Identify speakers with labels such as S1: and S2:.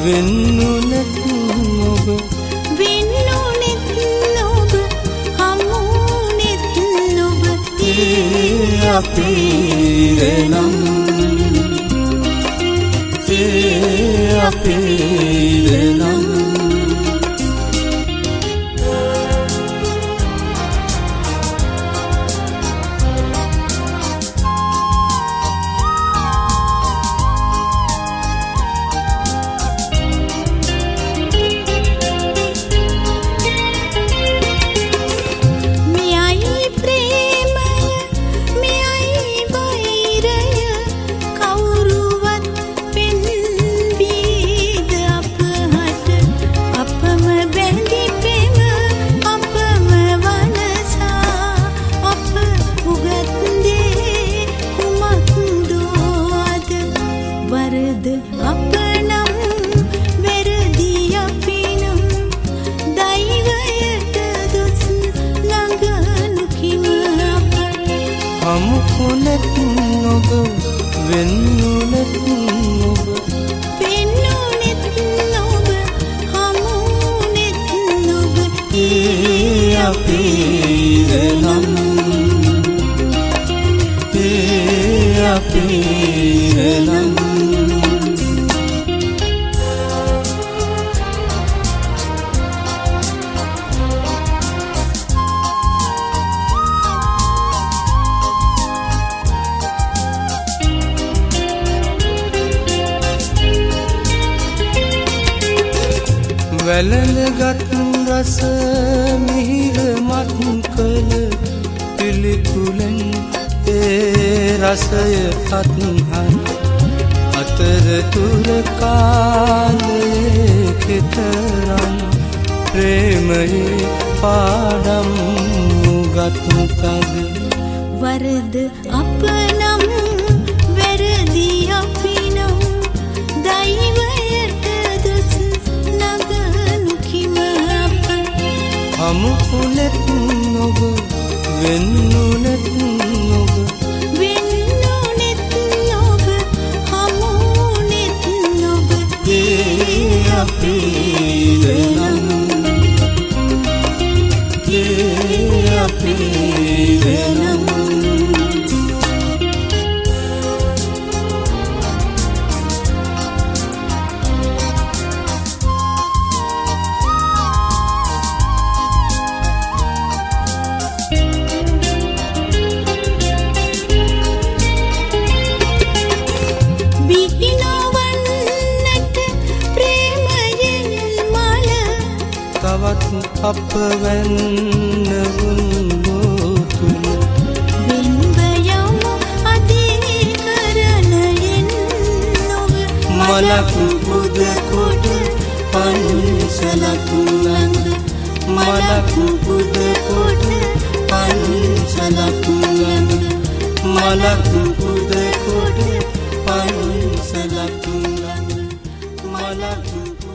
S1: වෙන්නුනෙත් ඔබ
S2: වෙන්නුනෙත් ඔබ හමුනෙත් ඔබ
S1: අපේ නම් අපේ නම් හමුකුනෙත් ඔබ වෙන්නුනෙත් ඔබ
S2: වෙන්නුනෙත් ඔබ හමුනෙත් ඔබ
S1: අපේ නම් අපේ නම් වැළඳගත් රස මිහිර මත් කළ පිළිකුලෙන් ඒ රසය අත්හන් අතරතුර කාලයේ කෙතරම් ප්‍රේමයේ පාඩම් උගත් තද
S2: වරද අප නම් වැරදි අපි නම් දෛවයට දොස් නගනු කිම අප
S1: හමුකුනෙත් ඔබ වෙන්නුනෙත් ඔබ
S2: වෙන්නුනෙත් ඔබ හමුනෙත් ඔබ
S1: අපේ නම් අපේ නම් තවත් අප වෙන්න වුණොතුන
S2: වෙන්ව යමු අධිකරණයෙන් නොව
S1: මලක් පුද කොට පන්සලක් ළඟ මලක් පුද කොට පන්සලක් ළඟ මලක් පුද කොට පන්සලක් ළඟ මලක්